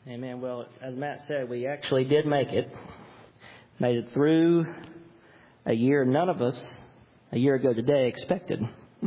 Amen. Well, as Matt said, we actually did make it. Made it through a year none of us, a year ago today, expected.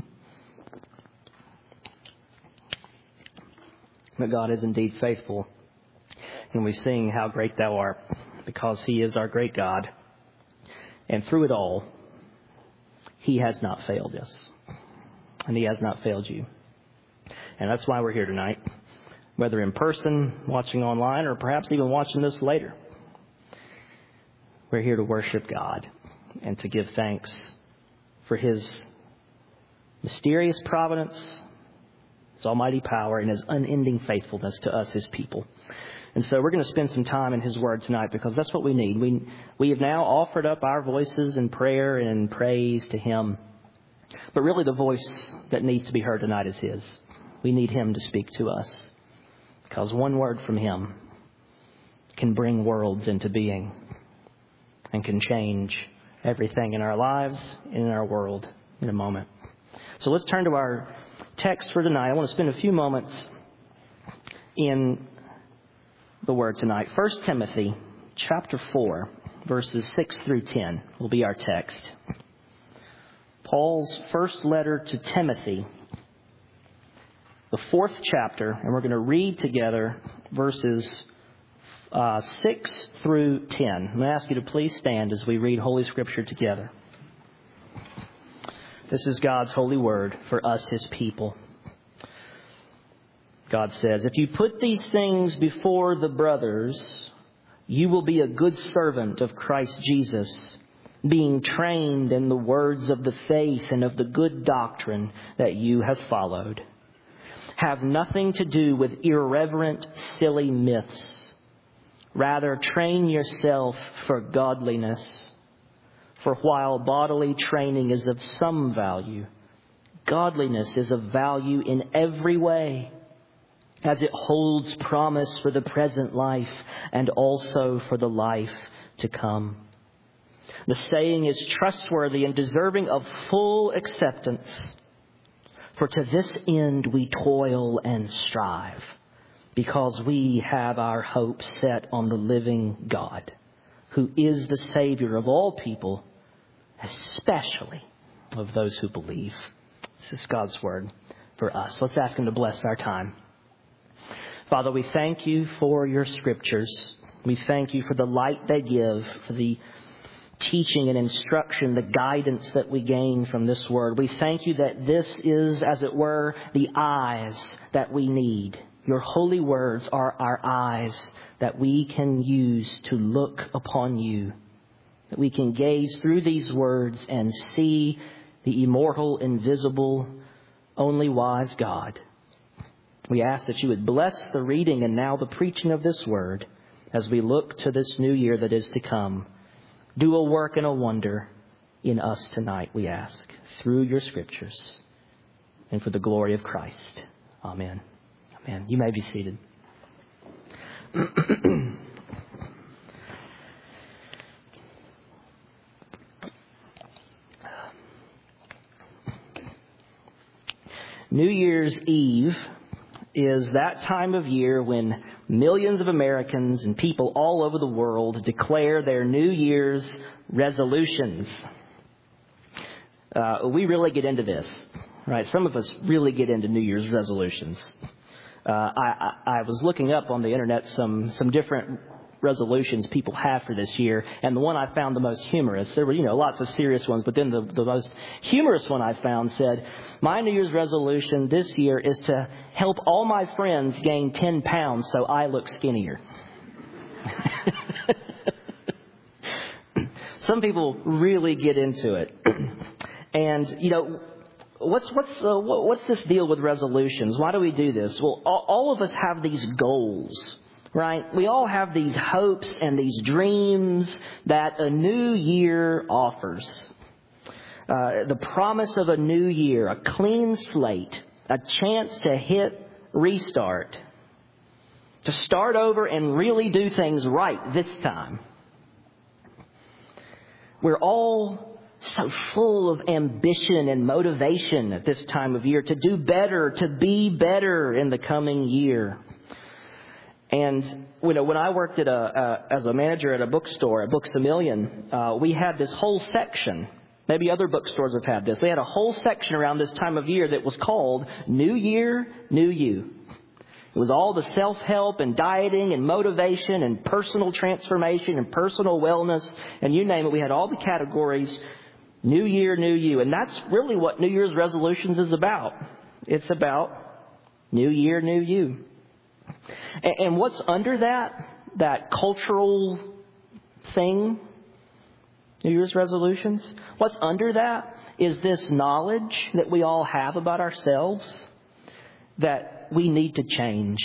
But God is indeed faithful. And we sing, "How Great Thou Art," because He is our great God. And through it all, He has not failed us. And He has not failed you. And that's why we're here tonight. Whether in person, watching online, or perhaps even watching this later. We're here to worship God and to give thanks for His mysterious providence, His almighty power, and His unending faithfulness to us, His people. And so we're going to spend some time in His Word tonight because that's what we need. We have now offered up our voices in prayer and in praise to Him. But really the voice that needs to be heard tonight is His. We need Him to speak to us. Because one word from Him can bring worlds into being and can change everything in our lives and in our world in a moment. So let's turn to our text for tonight. I want to spend a few moments in the Word tonight. 1 Timothy chapter 4, verses 6 through 10 will be our text. Paul's first letter to Timothy, the 4th chapter, and we're going to read together verses 6 through 10. I'm going to ask you to please stand as we read Holy Scripture together. This is God's holy word for us, His people. God says, "If you put these things before the brothers, you will be a good servant of Christ Jesus, being trained in the words of the faith and of the good doctrine that you have followed. Have nothing to do with irreverent, silly myths. Rather, train yourself for godliness. For while bodily training is of some value, godliness is of value in every way, as it holds promise for the present life and also for the life to come. The saying is trustworthy and deserving of full acceptance. For to this end we toil and strive, because we have our hope set on the living God, who is the Savior of all people, especially of those who believe." This is God's word for us. Let's ask Him to bless our time. Father, we thank You for Your Scriptures. We thank You for the light they give, for the teaching and instruction, the guidance that we gain from this word. We thank You that this is, as it were, the eyes that we need. Your holy words are our eyes that we can use to look upon You, that we can gaze through these words and see the immortal, invisible, only wise God. We ask that You would bless the reading and now the preaching of this word as we look to this new year that is to come. Do a work and a wonder in us tonight, we ask, through Your Scriptures and for the glory of Christ. Amen. Amen. You may be seated. New Year's Eve is that time of year when millions of Americans and people all over the world declare their New Year's resolutions. We really get into this, right? Some of us really get into New Year's resolutions. I was looking up on the internet some different resolutions people have for this year, and the one I found the most humorous. There were, lots of serious ones, but then the most humorous one I found said, "My New Year's resolution this year is to help all my friends gain 10 pounds so I look skinnier." Some people really get into it. And, what's this deal with resolutions? Why do we do this? Well, all of us have these goals, right? We all have these hopes and these dreams that a new year offers. The promise of a new year, a clean slate, a chance to hit restart, to start over and really do things right this time. We're all so full of ambition and motivation at this time of year to do better, to be better in the coming year. And, when I worked as a manager at a bookstore, at Books A Million, we had this whole section. Maybe other bookstores have had this. They had a whole section around this time of year that was called New Year, New You. It was all the self-help and dieting and motivation and personal transformation and personal wellness and you name it. We had all the categories, New Year, New You. And that's really what New Year's resolutions is about. It's about New Year, New You. And what's under that cultural thing, New Year's resolutions, what's under that is this knowledge that we all have about ourselves that we need to change.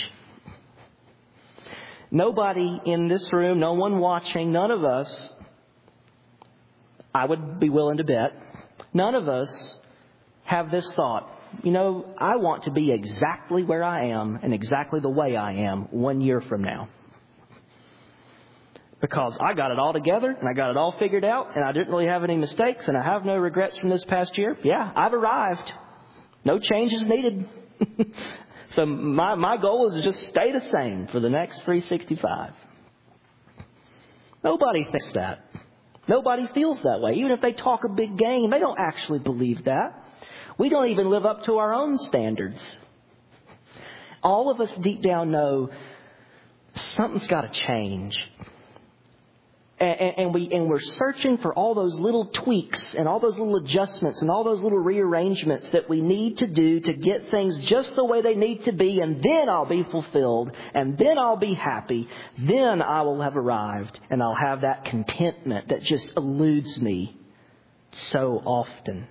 Nobody in this room, no one watching, none of us, I would be willing to bet, none of us have this thought. I want to be exactly where I am and exactly the way I am 1 year from now. Because I got it all together and I got it all figured out and I didn't really have any mistakes and I have no regrets from this past year. Yeah, I've arrived. No changes needed. So my goal is to just stay the same for the next 365. Nobody thinks that. Nobody feels that way. Even if they talk a big game, they don't actually believe that. We don't even live up to our own standards. All of us deep down know something's got to change. And we're searching for all those little tweaks and all those little adjustments and all those little rearrangements that we need to do to get things just the way they need to be. And then I'll be fulfilled. And then I'll be happy. Then I will have arrived. And I'll have that contentment that just eludes me so often.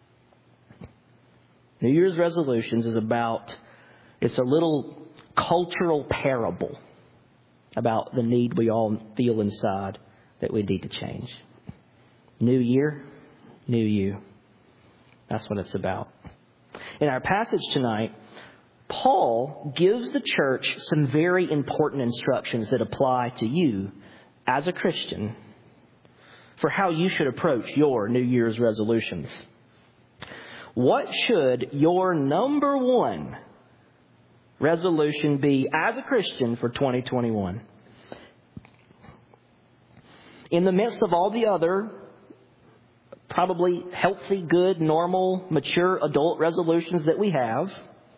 New Year's resolutions is it's a little cultural parable about the need we all feel inside that we need to change. New year, new you. That's what it's about. In our passage tonight, Paul gives the church some very important instructions that apply to you as a Christian for how you should approach your New Year's resolutions. What should your number one resolution be as a Christian for 2021? In the midst of all the other probably healthy, good, normal, mature adult resolutions that we have,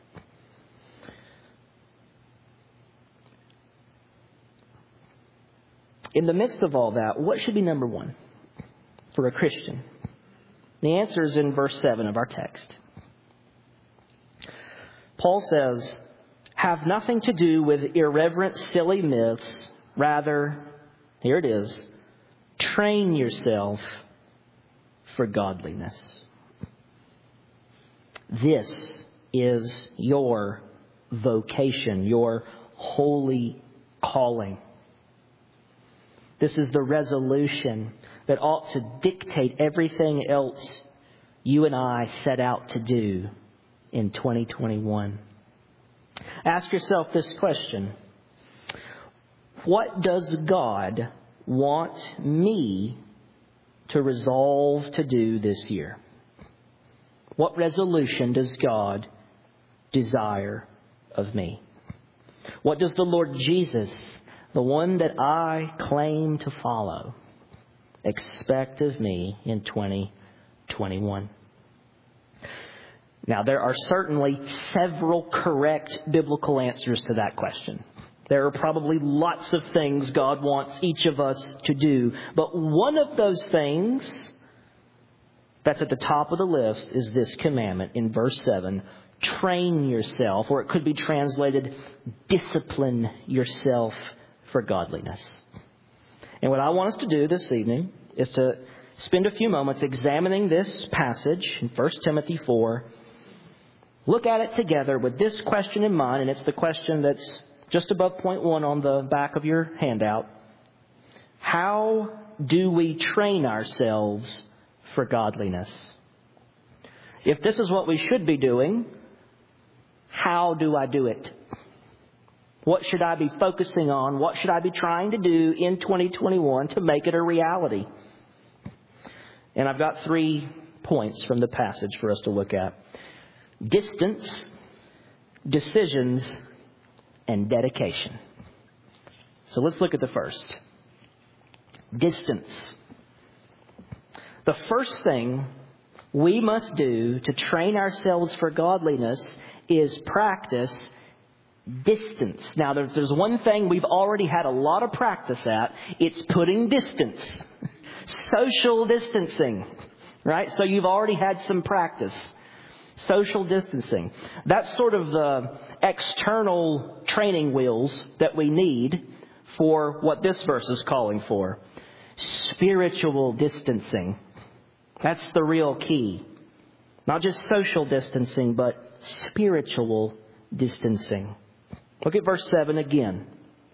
in the midst of all that, what should be number one for a Christian? The answer is in verse 7 of our text. Paul says, have nothing to do with irreverent, silly myths. Rather, here it is, train yourself for godliness. This is your vocation, your holy calling. This is the resolution that ought to dictate everything else you and I set out to do in 2021. Ask yourself this question. What does God want me to resolve to do this year? What resolution does God desire of me? What does the Lord Jesus, the one that I claim to follow, expect of me in 2021? Now, there are certainly several correct biblical answers to that question. There are probably lots of things God wants each of us to do. But one of those things that's at the top of the list is this commandment in verse 7. Train yourself, or it could be translated, discipline yourself for godliness. And what I want us to do this evening is to spend a few moments examining this passage in 1 Timothy 4. Look at it together with this question in mind, and it's the question that's just above point 1 on the back of your handout. How do we train ourselves for godliness? If this is what we should be doing, how do I do it? What should I be focusing on? What should I be trying to do in 2021 to make it a reality? And I've got 3 points from the passage for us to look at. Distance, decisions, and dedication. So let's look at the first. Distance. The first thing we must do to train ourselves for godliness is practice distance. Now, there's one thing we've already had a lot of practice at. It's putting distance. Social distancing. Right? So you've already had some practice. Social distancing. That's sort of the external training wheels that we need for what this verse is calling for. Spiritual distancing. That's the real key. Not just social distancing, but spiritual distancing. Look at verse 7 again.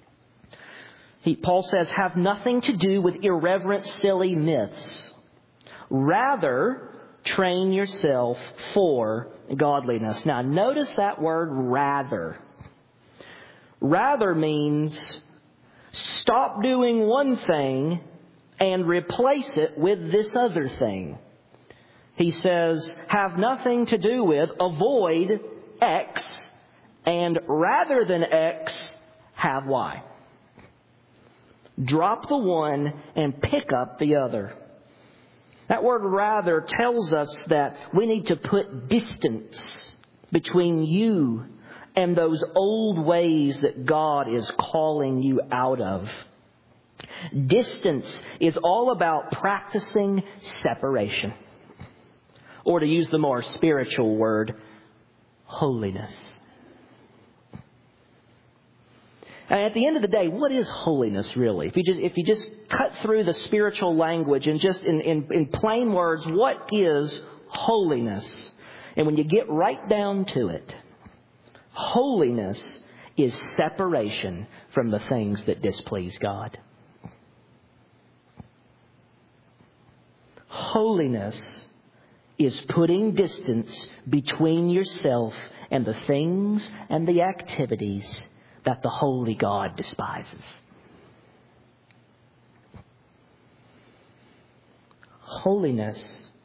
Paul says, have nothing to do with irreverent, silly myths. Rather, train yourself for godliness. Now, notice that word rather. Rather means stop doing one thing and replace it with this other thing. He says, have nothing to do with, avoid X, and rather than X, have Y. Drop the one and pick up the other. That word rather tells us that we need to put distance between you and those old ways that God is calling you out of. Distance is all about practicing separation. Or to use the more spiritual word, holiness. And at the end of the day, what is holiness really? If you just cut through the spiritual language and just in plain words, what is holiness? And when you get right down to it, holiness is separation from the things that displease God. Holiness is putting distance between yourself and the things and the activities that the holy God despises. Holiness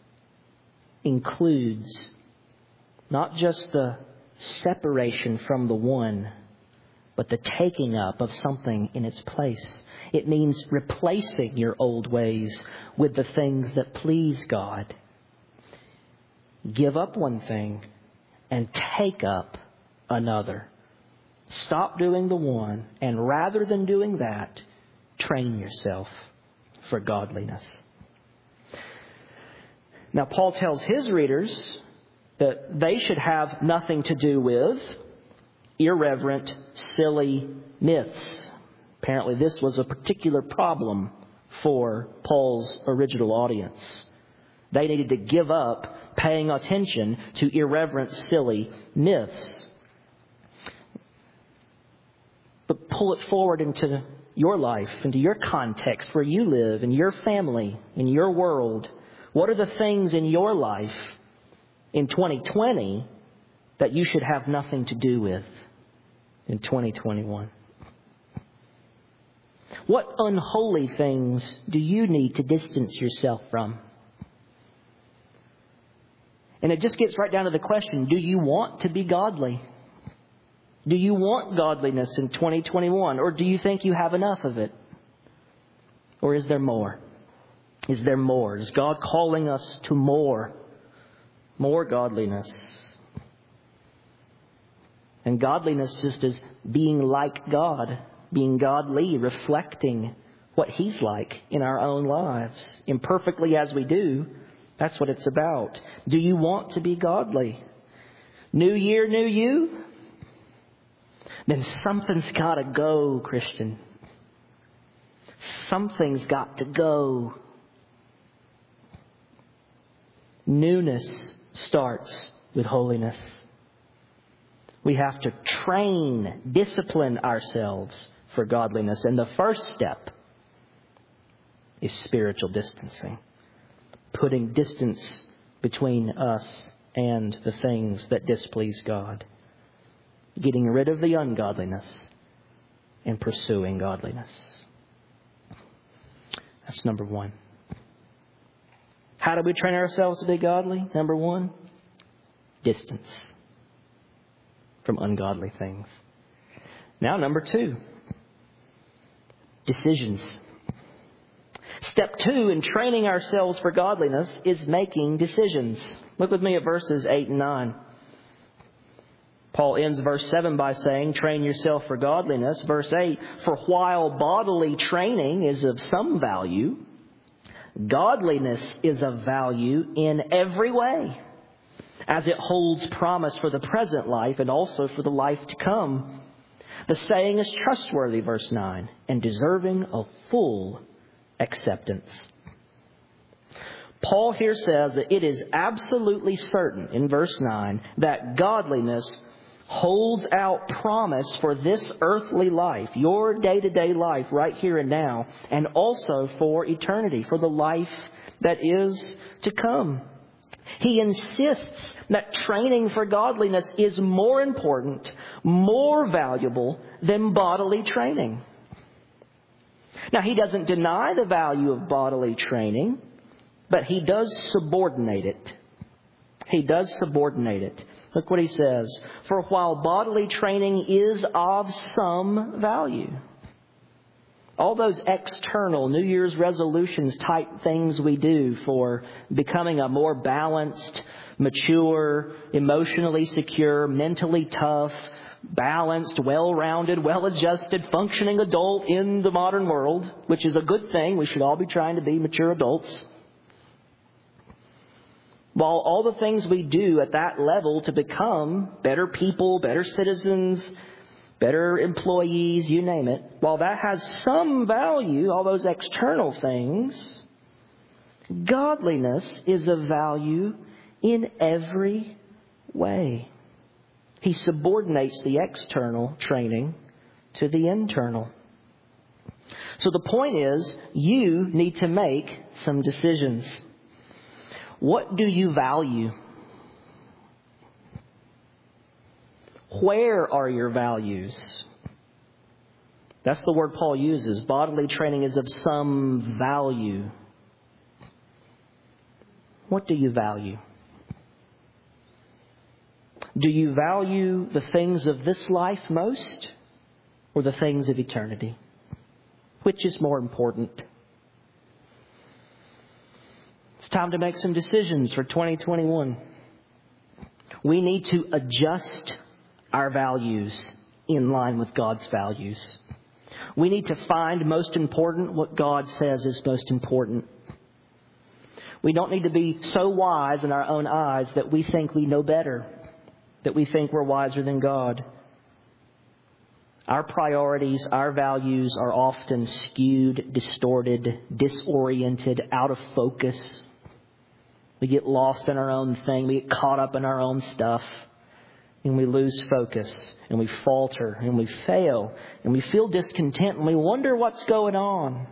includes not just the separation from the one, but the taking up of something in its place. It means replacing your old ways with the things that please God. Give up one thing and take up another. Stop doing the one, and rather than doing that, train yourself for godliness. Now, Paul tells his readers that they should have nothing to do with irreverent, silly myths. Apparently, this was a particular problem for Paul's original audience. They needed to give up paying attention to irreverent, silly myths. But pull it forward into your life, into your context where you live, in your family, in your world. What are the things in your life in 2020 that you should have nothing to do with in 2021? What unholy things do you need to distance yourself from? And it just gets right down to the question, do you want to be godly? Do you want godliness in 2021? Or do you think you have enough of it? Or is there more? Is there more? Is God calling us to more? More godliness. And godliness just is being like God, being godly, reflecting what He's like in our own lives. Imperfectly as we do, that's what it's about. Do you want to be godly? New year, new you? Then something's got to go, Christian. Something's got to go. Newness starts with holiness. We have to train, discipline ourselves for godliness. And the first step is spiritual distancing. Putting distance between us and the things that displease God. Getting rid of the ungodliness and pursuing godliness. That's number one. How do we train ourselves to be godly? Number one, distance from ungodly things. Now, number two, decisions. Step 2 in training ourselves for godliness is making decisions. Look with me at verses 8 and 9. Paul ends verse 7 by saying, train yourself for godliness. Verse 8, for while bodily training is of some value, godliness is of value in every way, as it holds promise for the present life and also for the life to come. The saying is trustworthy, verse 9, and deserving of full acceptance. Paul here says that it is absolutely certain in verse 9 that godliness holds out promise for this earthly life, your day-to-day life right here and now, and also for eternity, for the life that is to come. He insists that training for godliness is more important, more valuable than bodily training. Now, he doesn't deny the value of bodily training, but he does subordinate it. He does subordinate it. Look what he says. For while bodily training is of some value. All those external New Year's resolutions type things we do for becoming a more balanced, mature, emotionally secure, mentally tough, balanced, well-rounded, well-adjusted, functioning adult in the modern world, which is a good thing. We should all be trying to be mature adults. While all the things we do at that level to become better people, better citizens, better employees, you name it, while that has some value, all those external things, godliness is of value in every way. He subordinates the external training to the internal. So the point is, you need to make some decisions. What do you value? Where are your values? That's the word Paul uses. Bodily training is of some value. What do you value? Do you value the things of this life most, or the things of eternity? Which is more important? It's time to make some decisions for 2021. We need to adjust our values in line with God's values. We need to find most important what God says is most important. We don't need to be so wise in our own eyes that we think we know better, that we think we're wiser than God. Our priorities, our values are often skewed, distorted, disoriented, out of focus. We get lost in our own thing. We get caught up in our own stuff. And we lose focus. And we falter. And we fail. And we feel discontent. And we wonder what's going on.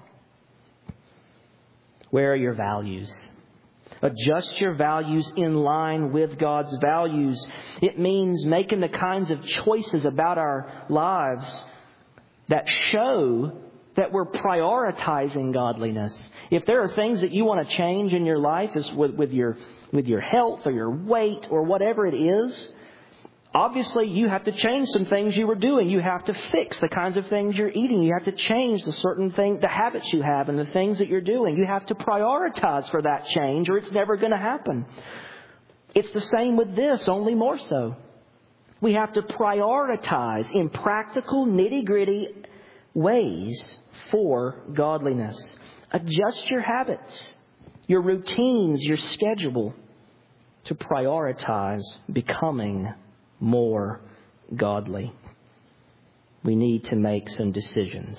Where are your values? Adjust your values in line with God's values. It means making the kinds of choices about our lives that show that we're prioritizing godliness. If there are things that you want to change in your life, is with your health or your weight or whatever it is, obviously you have to change some things you were doing. You have to fix the kinds of things you're eating. You have to change the habits you have and the things that you're doing. You have to prioritize for that change or it's never going to happen. It's the same with this, only more so. We have to prioritize in practical, nitty-gritty ways for godliness. Adjust your habits, your routines, your schedule to prioritize becoming more godly. We need to make some decisions.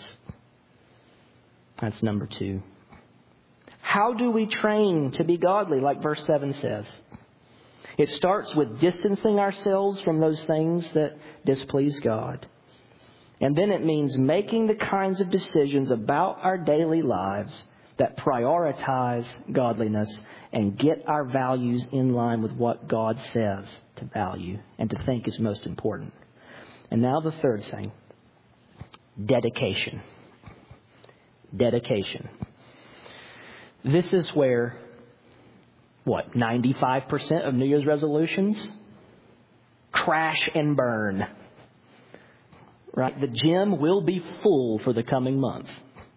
That's number 2. How do we train to be godly, like verse 7 says? It starts with distancing ourselves from those things that displease God. And then it means making the kinds of decisions about our daily lives that prioritize godliness and get our values in line with what God says to value and to think is most important. And now the third thing, dedication. Dedication. This is where, 95% of New Year's resolutions crash and burn. Right? The gym will be full for the coming month.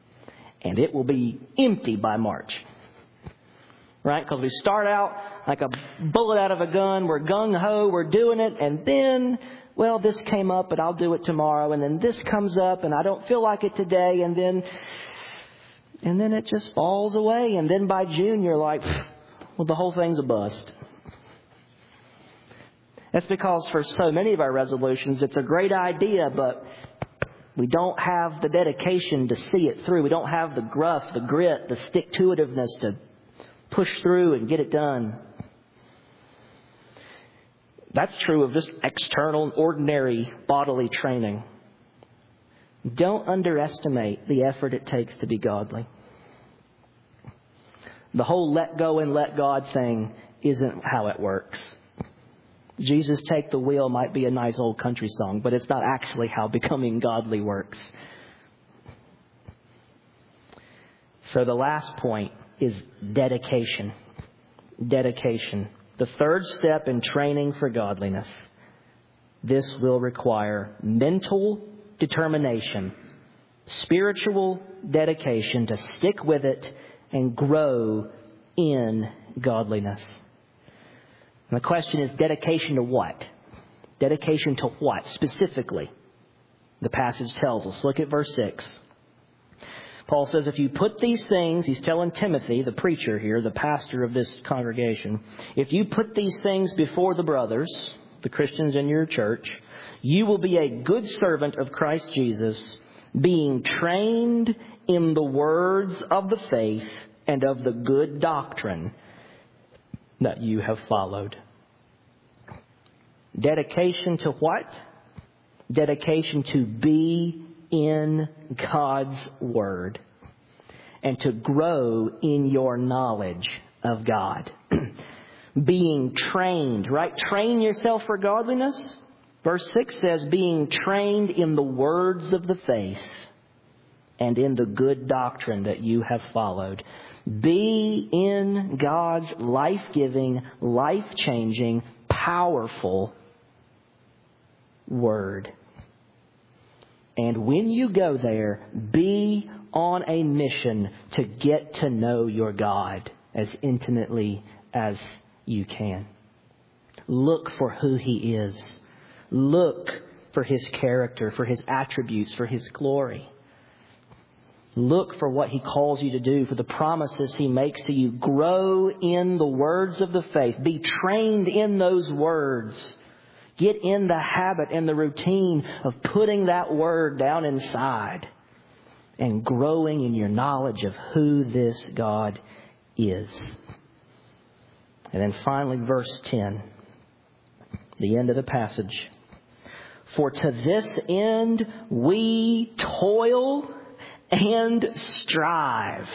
and it will be empty by March. Right? Because we start out like a bullet out of a gun. We're gung-ho. We're doing it. And then, well, this came up, but I'll do it tomorrow. And then this comes up, and I don't feel like it today. And then it just falls away. And then by June, you're like, well, the whole thing's a bust. That's because for so many of our resolutions, it's a great idea, but we don't have the dedication to see it through. We don't have the gruff, the grit, the stick-to-itiveness to push through and get it done. That's true of just external, ordinary bodily training. Don't underestimate the effort it takes to be godly. The whole let go and let God thing isn't how it works. Jesus Take the Wheel might be a nice old country song, but it's not actually how becoming godly works. So the last point is dedication. Dedication. The third step in training for godliness. This will require mental determination, spiritual dedication to stick with it and grow in godliness. And the question is, dedication to what? Dedication to what specifically? The passage tells us. Look at verse 6. Paul says, if you put these things, he's telling Timothy, the preacher here, the pastor of this congregation, if you put these things before the brothers, the Christians in your church, you will be a good servant of Christ Jesus, being trained in the words of the faith and of the good doctrine that you have followed. Dedication to what? Dedication to be in God's Word and to grow in your knowledge of God. Being trained, right? Train yourself for godliness. Verse 6 says, being trained in the words of the faith and in the good doctrine that you have followed. Be in God's life-giving, life-changing, powerful Word. And when you go there, be on a mission to get to know your God as intimately as you can. Look for who He is. Look for His character, for His attributes, for His glory. Look for what He calls you to do, for the promises He makes to you. Grow in the words of the faith. Be trained in those words. Get in the habit and the routine of putting that word down inside and growing in your knowledge of who this God is. And then finally, verse 10, the end of the passage. For to this end we toil and strive,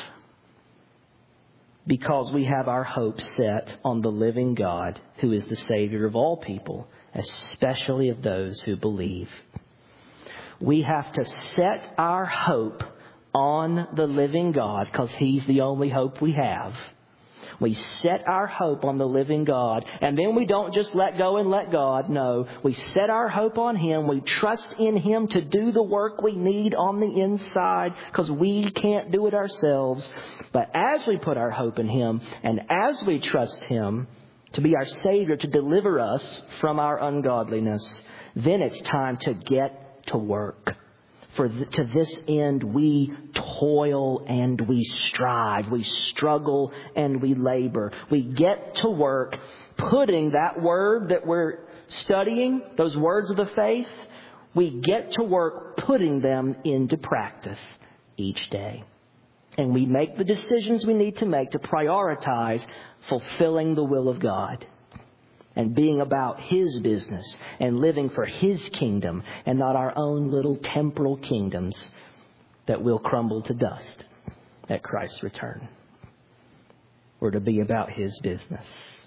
because we have our hope set on the living God, who is the Savior of all people, especially of those who believe. We have to set our hope on the living God because He's the only hope we have. We set our hope on the living God, and then we don't just let go and let God. No, we set our hope on Him. We trust in Him to do the work we need on the inside because we can't do it ourselves. But as we put our hope in Him and as we trust Him to be our Savior, to deliver us from our ungodliness, then it's time to get to work. For to this end we toil and we strive. We struggle and we labor. We get to work putting that word that we're studying, those words of the faith, we get to work putting them into practice each day. And we make the decisions we need to make to prioritize fulfilling the will of God and being about His business and living for His kingdom and not our own little temporal kingdoms that will crumble to dust at Christ's return. We're to be about His business.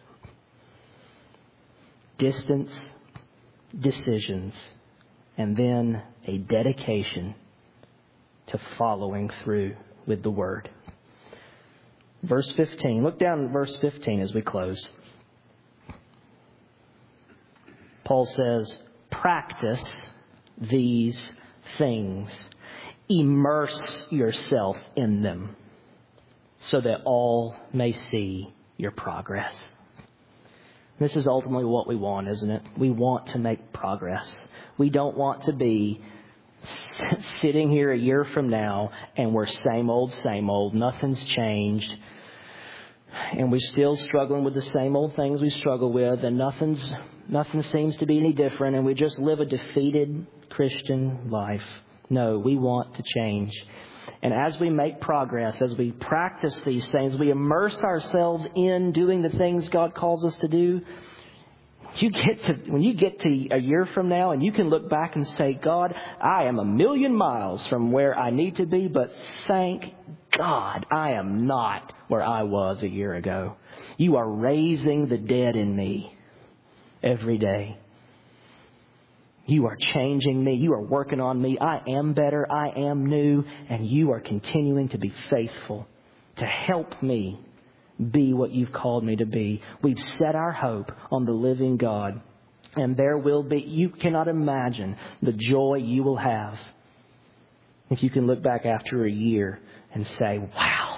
Distance, decisions, and then a dedication to following through with the Word. Verse 15. Look down at verse 15 as we close. Paul says, practice these things. Immerse yourself in them so that all may see your progress. This is ultimately what we want, isn't it? We want to make progress. We don't want to be sitting here a year from now and we're same old, nothing's changed. And we're still struggling with the same old things we struggle with, and nothing seems to be any different, and we just live a defeated Christian life. No, we want to change. And as we make progress, as we practice these things, we immerse ourselves in doing the things God calls us to do. When you get to a year from now and you can look back and say, God, I am 1,000,000 miles from where I need to be, but thank God I am not where I was a year ago. You are raising the dead in me every day. You are changing me. You are working on me. I am better. I am new. And you are continuing to be faithful to help me be what you've called me to be. We've set our hope on the living God. And there will be, you cannot imagine the joy you will have if you can look back after a year and say, wow,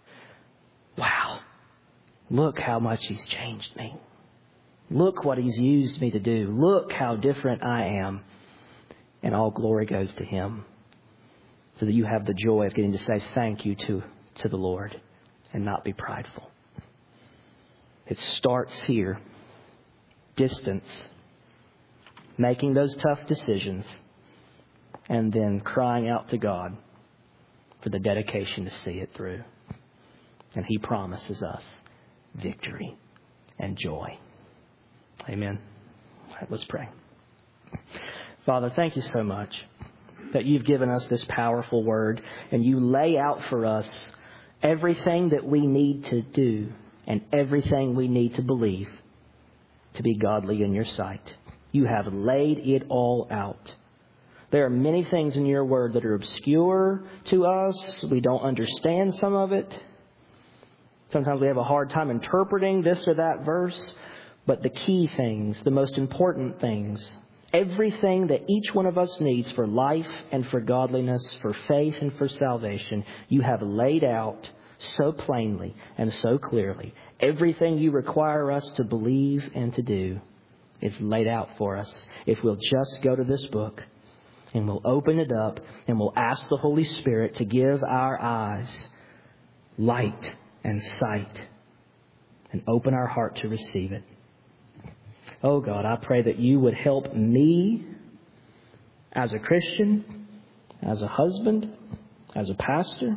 look how much He's changed me. Look what He's used me to do. Look how different I am. And all glory goes to Him. So that you have the joy of getting to say thank you to the Lord and not be prideful. It starts here. Distance. Making those tough decisions. And then crying out to God for the dedication to see it through. And He promises us victory and joy. Amen. All right, let's pray. Father, thank you so much that you've given us this powerful word and you lay out for us everything that we need to do and everything we need to believe to be godly in your sight. You have laid it all out. There are many things in your word that are obscure to us. We don't understand some of it. Sometimes we have a hard time interpreting this or that verse. But the key things, the most important things, everything that each one of us needs for life and for godliness, for faith and for salvation, you have laid out so plainly and so clearly. Everything you require us to believe and to do is laid out for us. If we'll just go to this book and we'll open it up and we'll ask the Holy Spirit to give our eyes light and sight and open our heart to receive it. Oh God, I pray that you would help me as a Christian, as a husband, as a pastor,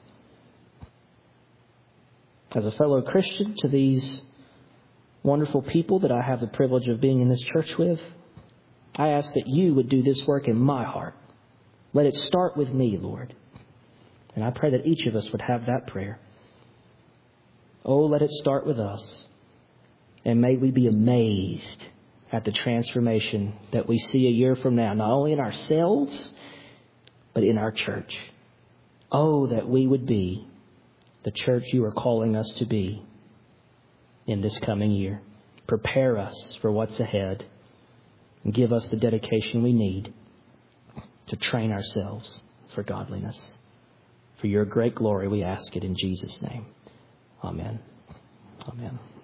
as a fellow Christian to these wonderful people that I have the privilege of being in this church with. I ask that you would do this work in my heart. Let it start with me, Lord. And I pray that each of us would have that prayer. Oh, let it start with us. And may we be amazed at the transformation that we see a year from now, not only in ourselves, but in our church. Oh, that we would be the church you are calling us to be in this coming year. Prepare us for what's ahead and give us the dedication we need to train ourselves for godliness. For your great glory, we ask it in Jesus' name. Amen. Amen.